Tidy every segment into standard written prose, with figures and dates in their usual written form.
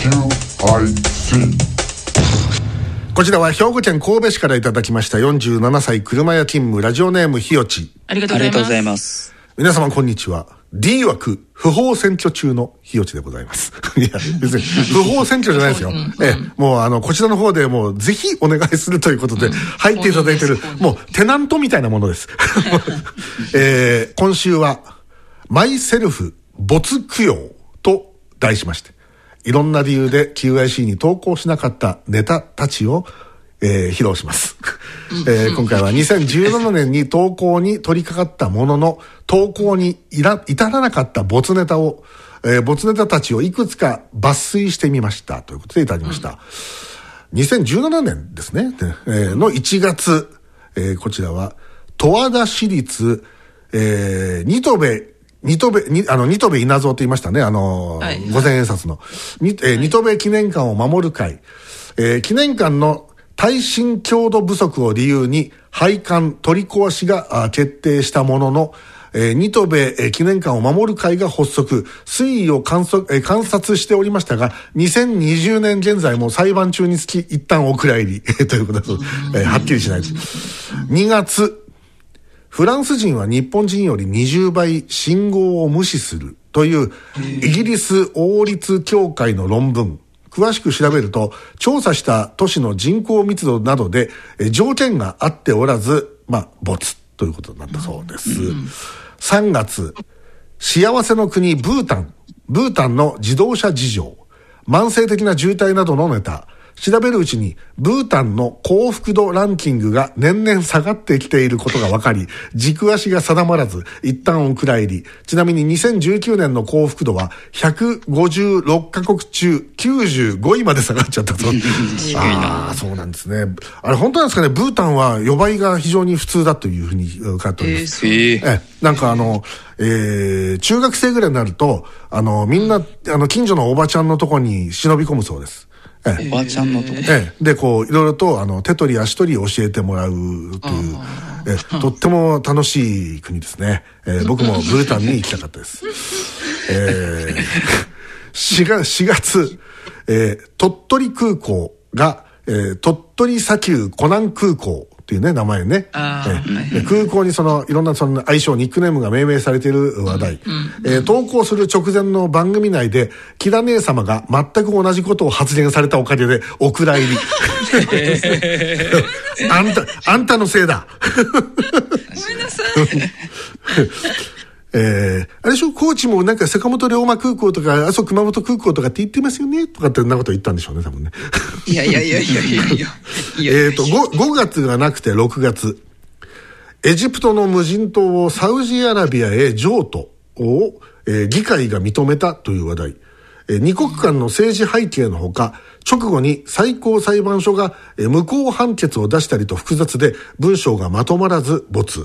こちらは兵庫県神戸市からいただきました47歳車屋勤務ラジオネームひよち。 ありがとうございます。 皆様こんにちは。D 枠不法占拠中のひよちでございます。いや別に不法占拠じゃないですよ。もうこちらの方でもうぜひお願いするということで入っていただいている、もうテナントみたいなものです。今週はマイセルフ没供養と題しまして、いろんな理由で QIC に投稿しなかったネタたちを、披露します。今回は2017年に投稿に取り掛かったものの、投稿に至らなかった没ネタを、没ネタたちをいくつか抜粋してみましたということでいただきました。2017年ですね、の1月、こちらは十和田市立、新渡戸稲造と言いましたね。五千円札の。新渡戸記念館を守る会。記念館の耐震強度不足を理由に廃館取り壊しが決定したものの、新渡戸記念館を守る会が発足、推移を観察しておりましたが、2020年現在も裁判中につき一旦お蔵入りということで、はっきりしないです。2月、フランス人は日本人より20倍信号を無視するというイギリス王立協会の論文。詳しく調べると、調査した都市の人口密度などで条件が合っておらず、没ということになったそうです。3月、幸せの国ブータンの自動車事情、慢性的な渋滞などのネタ。調べるうちにブータンの幸福度ランキングが年々下がってきていることが分かり、軸足が定まらず一旦お蔵入り。ちなみに2019年の幸福度は156カ国中95位まで下がっちゃったと。そうなんですね。あれ本当なんですかね。ブータンは予売が非常に普通だというふうに伺っております。なんか中学生ぐらいになるとみんな近所のおばちゃんのとこに忍び込むそうです。 おばちゃんのとこでこういろいろと手取り足取り教えてもらうというとっても楽しい国ですね。僕もブータンに行きたかったです。4月、鳥取空港が、鳥取砂丘湖南空港っていうね名前ね。空港にいろんな愛称ニックネームが命名されている話題。投稿する直前の番組内でキラ姉様が全く同じことを発言されたおかげでお蔵入り。あんたのせいだ。 ごめんなさい。 あれでしょ、高知もなんか坂本龍馬空港とか阿蘇熊本空港とかって言ってますよねとかってなこと言ったんでしょうね、多分ね。 いや 5月がなくて6月、エジプトの無人島をサウジアラビアへ譲渡を、議会が認めたという話題。二国間の政治背景のほか、直後に最高裁判所が無効判決を出したりと複雑で文章がまとまらず没。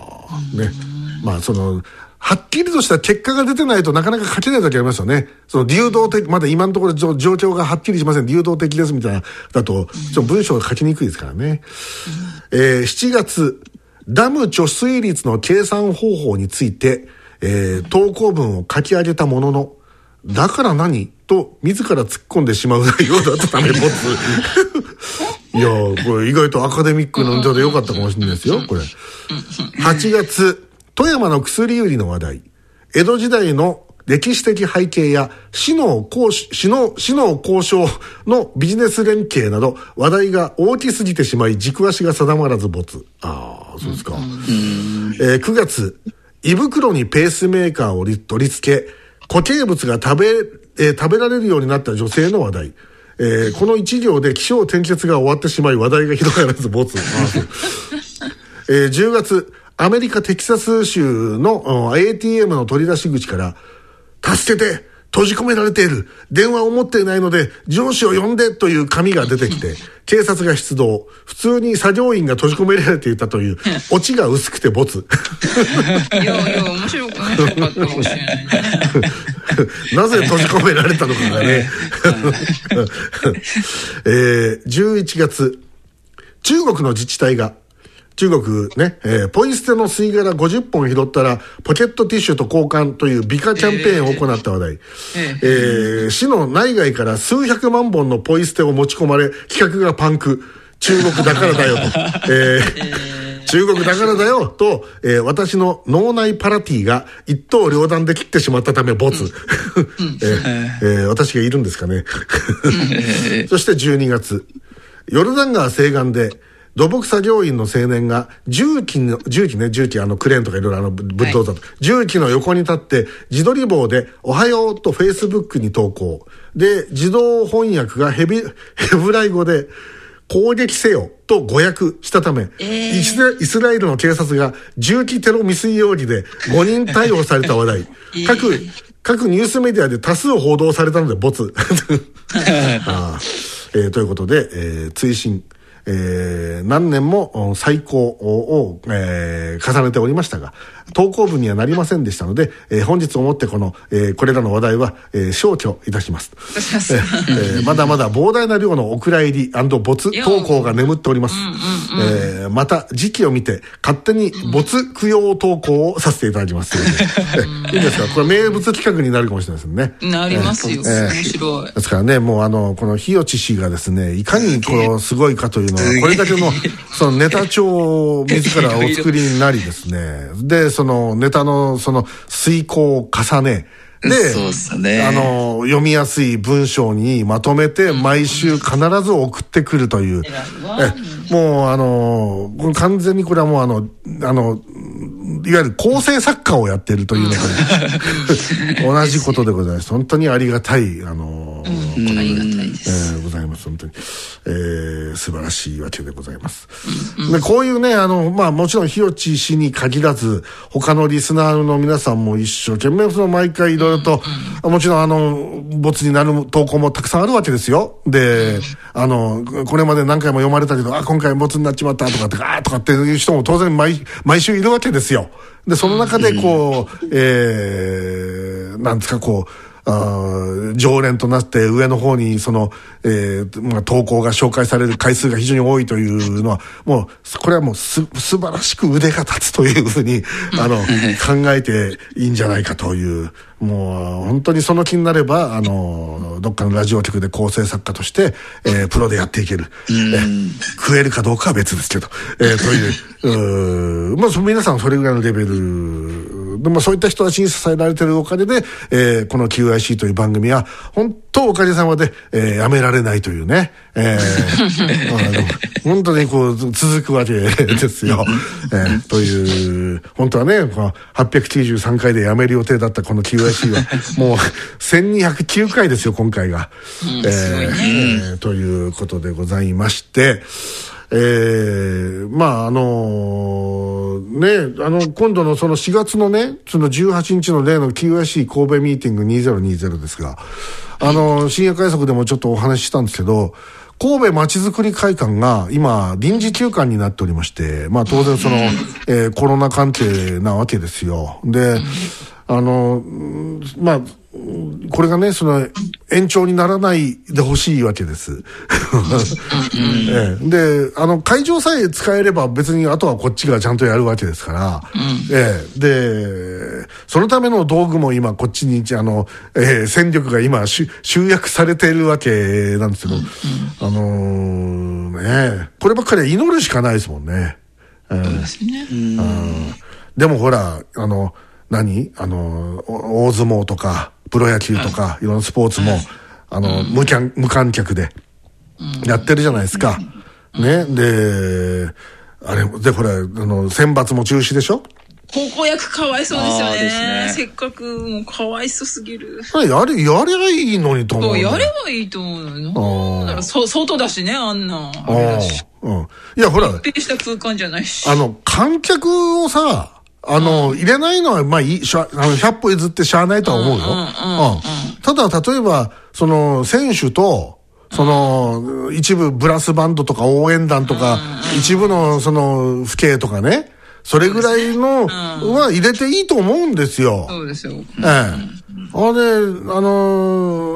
はっきりとした結果が出てないとなかなか書けない時ありますよね。流動的、まだ今のところ状況がはっきりしません。流動的ですみたいな、だと、文章が書きにくいですからね。7月、ダム貯水率の計算方法について、投稿文を書き上げたものの、だから何と自ら突っ込んでしまう内容だったため、没。いやこれ意外とアカデミックなネタでよかったかもしれないですよ、これ。8月、富山の薬売りの話題。江戸時代の歴史的背景や市の交渉のビジネス連携など話題が大きすぎてしまい軸足が定まらず没。そうですか。9月、胃袋にペースメーカーを取り付け固形物が食べられるようになった女性の話題。この一行で起承転結が終わってしまい話題が広がらず没。10月、アメリカテキサス州の ATM の取り出し口から助けて閉じ込められている電話を持っていないので上司を呼んでという紙が出てきて警察が出動。普通に作業員が閉じ込められていたというオチが薄くて没。 いや面白かったかもしれないなぜ閉じ込められたのかがね。11月、中国の自治体が中国ね、ポイ捨ての吸い殻50本拾ったらポケットティッシュと交換という美化キャンペーンを行った話題。市の内外から数百万本のポイ捨てを持ち込まれ、企画がパンク。中国だからだよと。中国だからだよと、私の脳内パラティが一刀両断で切ってしまったため没。私がいるんですかね。そして12月、ヨルダン川西岸で土木作業員の青年が重機クレーンとかいろいろブルドーザーと、重機の横に立って自撮り棒でおはようとフェイスブックに投稿。で、自動翻訳がヘブライ語で攻撃せよと誤訳したため、イスラエルの警察が重機テロ未遂容疑で5人逮捕された話題。各ニュースメディアで多数報道されたので没。ということで、追伸。何年も最高を、重ねておりましたが、投稿文にはなりませんでしたので、本日をもってこれらの話題は、消去いたします。まだまだ膨大な量のお蔵入り&没投稿が眠っております。また時期を見て勝手に没供養投稿をさせていただきます。いいですか？これ名物企画になるかもしれないですね。 なりますよ。面白い。 ですからね、もうこの日吉氏がですね、いかにすごいかというのは、これだけのそのネタ帳を自らお作りになりですね、でそのネタの遂行を重ねで、 そうですね、 読みやすい文章にまとめて毎週必ず送ってくるという、もう完全にこれはもういわゆる構成作家をやっているというのと同じことでございます。本当にありがたいありがたいです、ございます。本当に、素晴らしいわけでございます。でこういうねもちろん日吉氏に限らず他のリスナーの皆さんも一生懸命毎回いろいろと、もちろんボツになる投稿もたくさんあるわけですよ。でこれまで何回も読まれたけど今回ボツになっちまったとかっていう人も当然毎週いるわけですよ。でその中でなんですか常連となって上の方に投稿が紹介される回数が非常に多いというのはもうこれはもう素晴らしく腕が立つというふうに考えていいんじゃないかという、もう本当にその気になればどっかのラジオ局で構成作家として、プロでやっていける、食えるかどうかは別ですけど、という皆さんそれぐらいのレベルで、そういった人たちに支えられているお金で、この QIC という番組は本当おかげさまで、やめられないというね、本当に続くわけですよ。という本当はね893回でやめる予定だったこの QIC はもう1209回ですよ今回が、ということでございまして、今度のその4月のねその18日の例の QIC 神戸ミーティング2020ですが、深夜快速でもちょっとお話ししたんですけど、神戸まちづくり会館が今臨時休館になっておりまして、当然コロナ関係なわけですよ。でこれがね延長にならないでほしいわけです。で会場さえ使えれば別にあとはこっちがちゃんとやるわけですから、でそのための道具も今こっちに戦力が今集約されているわけなんですけど、こればっかりは祈るしかないですもんね。でもほら大相撲とかプロ野球とかいろんなスポーツも無観客でやってるじゃないですか。ね、でほら選抜も中止でしょ。 高校役かわいそうですよね。せっかくもうかわいそうすぎる。 やればいいのにと思う。 やればいいと思うの。外だしねあんな。 いやほら。 密閉した空間じゃないし。 観客をさ。入れないのは、100歩譲ってしゃあないとは思うよ。ただ、例えば、選手と、一部ブラスバンドとか応援団とか、一部の、父兄とかね、それぐらいの、は入れていいと思うんですよ。 そうですよ。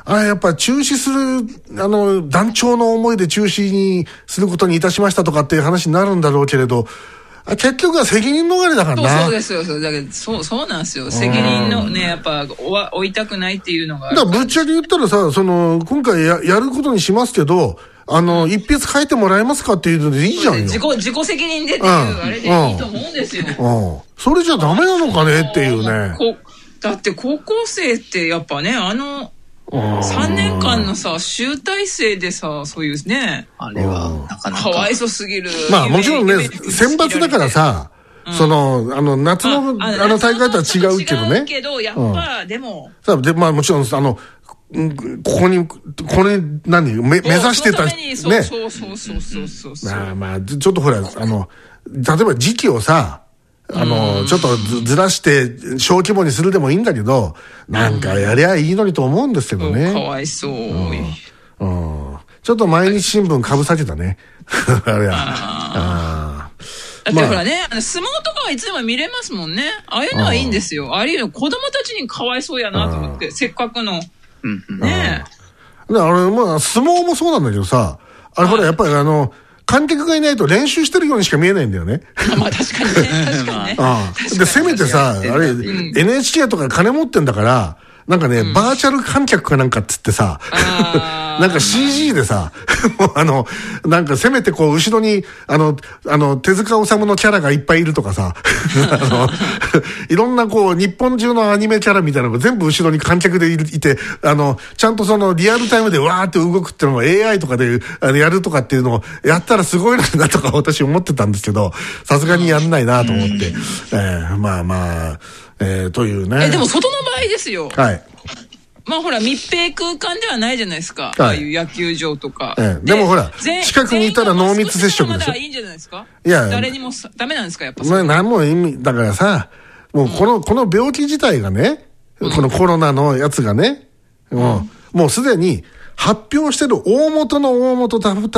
やっぱ中止する、断腸の思いで中止にすることにいたしましたとかっていう話になるんだろうけれど、結局は責任逃れだからな。 そうですよ。だけど、そうなんですよ。責任のね、やっぱ、負いたくないっていうのがあるから。 だからぶっちゃけ言ったらさ、今回やることにしますけど、一筆書いてもらえますかっていうのでいいじゃんよ。 自己責任でっていう、あれでいいと思うんですよ。 それじゃダメなのかねっていうね。 だって高校生ってやっぱね、3年間のさ、集大成でさ、そういうね、 あれはなかなかかわいそすぎる。 まあもちろんね、選抜だからさ、夏の大会とは違うけどね。 違うけど、やっぱ、でも。 まあもちろん、これ、目指してた、ね。 そう。 まあ、ちょっとほら、例えば時期をさ、ちょっとずらして小規模にするでもいいんだけど、なんかやりゃいいのにと思うんですけどね。 かわいそう。 ちょっと毎日新聞かぶさけたね。あれは。 だってほらね、相撲とかはいつでも見れますもんね。ああいうのはいいんですよ。ああいうの子供たちにかわいそうやなと思って、せっかくの。ねえ。まあ、相撲もそうなんだけどさ、ほら、やっぱり観客がいないと練習してるようにしか見えないんだよね。 まあ確かにね。 で、せめてさ、NHK とか金持ってんだから、なんかね、バーチャル観客かなんかっつってさ、なんか CG でさ、なんかせめてこう、後ろに、手塚治虫のキャラがいっぱいいるとかさ、いろんなこう、日本中のアニメキャラみたいなのが全部後ろに観客でいて、ちゃんとリアルタイムでわーって動くっていうのを AI とかでやるとかっていうのをやったらすごいなとか私思ってたんですけど、さすがにやんないなと思って、まあ、というね。 でも外の場合ですよ。 はい。 まあほら密閉空間ではないじゃないですか。ああいう野球場とか。 でもほら、近くにいたら濃密接触でしょ。 まだいいんじゃないですか。 いや、 誰にもダメなんですかやっぱ。 まあ何も意味、だからさ、もうこの病気自体がね、このコロナのやつがね、もうすでに発表してる大元、例えば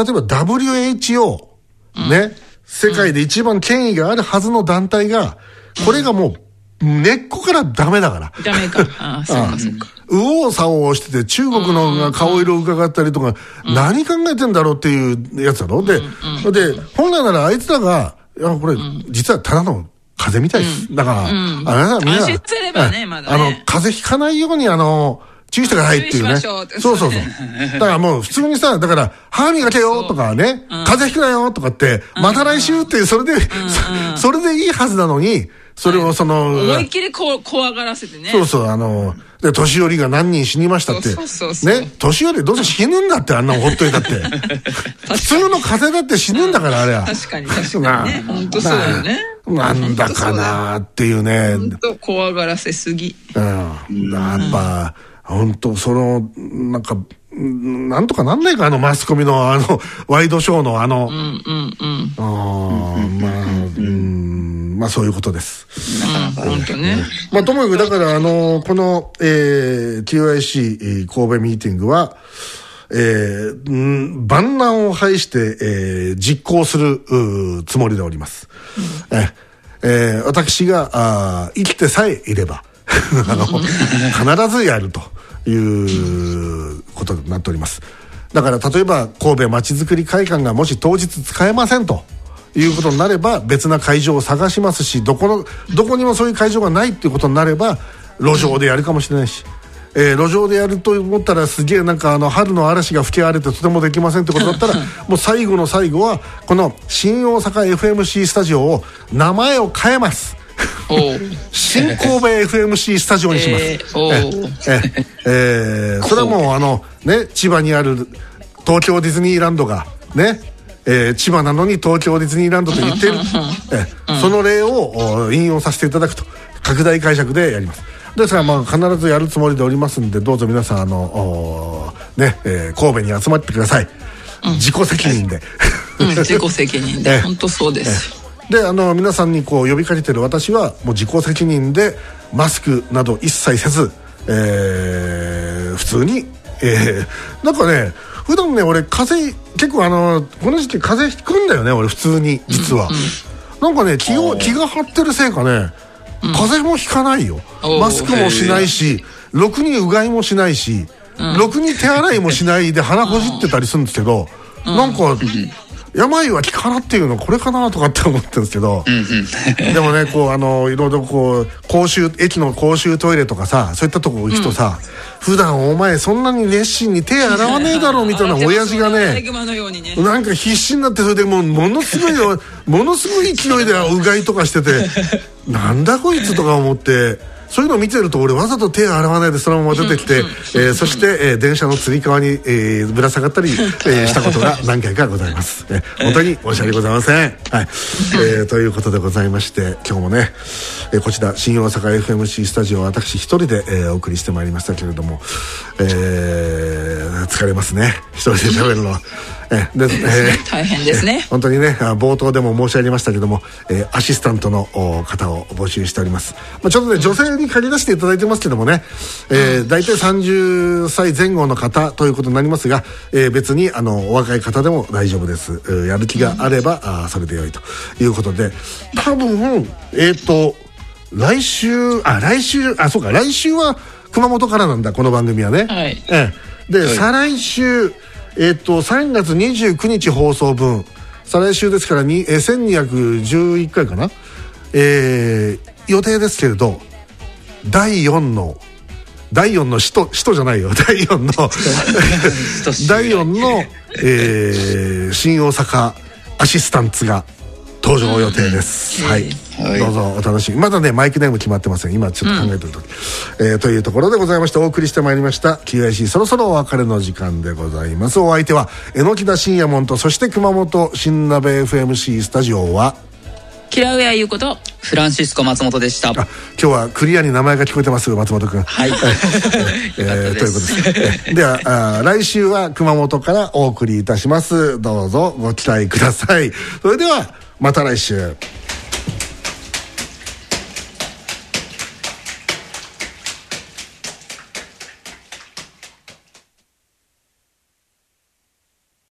WHO、ね、世界で一番権威があるはずの団体が、これがもう、根っこからダメだから。 ダメか。そうか。 右往左往してて、中国の顔色を伺ったりとか、何考えてんだろうっていうやつだろ。で、本来ならあいつらが、これ、実はただの風邪みたいです。だから、みんな、 安心すればね、まだね。 風邪ひかないように、注意してくださいっていうね。そう。だからもう普通にさ、だから、歯磨けよとかね、風邪ひくなよとかって、また来週って、それでいいはずなのに、それを思いっきり怖がらせてね。 そう、で、年寄りが何人死にましたって。ね、年寄りどうせ死ぬんだって、あんなのほっといたって。普通の風邪だって死ぬんだから、あれは。 確かにね。本当そうよね。 なんだかなっていうね。 本当怖がらせすぎ。 やっぱ、本当なんか、なんとかなんないか、マスコミのワイドショーのまあそういうことです。 本当ね。 まあともかくだからこのQIC 神戸ミーティングは万難を排して実行するつもりでおります。私が生きてさえいれば必ずやるということになっております。だから例えば神戸まちづくり会館がもし当日使えませんということになれば別な会場を探しますし、どこにもそういう会場がないっていうことになれば路上でやるかもしれないし、路上でやると思ったらすげえなんか春の嵐が吹き荒れてとてもできませんってことだったらもう最後の最後はこの新大阪 FMC スタジオを名前を変えます。新神戸 FMC スタジオにします。それはもうね、千葉にある東京ディズニーランドがね、千葉なのに東京ディズニーランドと言っているその例を引用させていただくと拡大解釈でやります。ですからまあ必ずやるつもりでおりますんで、どうぞ皆さん神戸に集まってください。自己責任で自己責任で本当そうです。 で皆さんにこう呼びかけてる私はもう自己責任でマスクなど一切せず、普通に、なんかね普段ね俺結構この時期風邪ひくんだよね俺普通に実は、なんかね気が張ってるせいかね、風邪もひかないよ、マスクもしないしろくにうがいもしないしろくに手洗いもしないで鼻ほじってたりするんですけど、なんか病は気からっていうのこれかなとかって思ってるんですけど、でもねこういろいろこう駅の公衆トイレとかさ、そういったとこ行くとさ、普段お前そんなに熱心に手洗わねえだろみたいな親父がね、なんか必死になって、それでものすごい勢いでうがいとかしててなんだこいつとか思って、そういうのを見てると俺わざと手を洗わないでそのまま出てきて、そして、電車のつり革に、ぶら下がったり、したことが何回かございます、本当に申し訳ございません、はい。ということでございまして、今日もね、こちら新大阪 FMC スタジオ私一人で、お送りしてまいりましたけれども、疲れますね、一人で喋るのは。 大変ですね。 本当にね、冒頭でも申し上げましたけども、アシスタントの方を募集しております。ちょっとね、女性に限らせていただいてますけどもね、大体30歳前後の方ということになりますが、別にお若い方でも大丈夫です。やる気があれば、それで良いということで、多分来週は熊本からなんだ、この番組はね。 はい。 で、再来週3月29日放送分、再来週ですから1211回かな、予定ですけれど、第4の使徒じゃないよ、第4の新大阪アシスタンツが登場予定です、はい、どうぞお楽しみ。まだねマイクネーム決まってません、今ちょっと考えてると、というところでございまして、お送りしてまいりました QIC、 そろそろお別れの時間でございます。お相手は榎田信也門と、そして熊本新鍋 FMC スタジオはキラウエア優子とフランシスコ松本でした。 今日はクリアに名前が聞こえてます松本君。 はい、 ということですでは来週は熊本からお送りいたします。どうぞご期待ください。それではまた来週。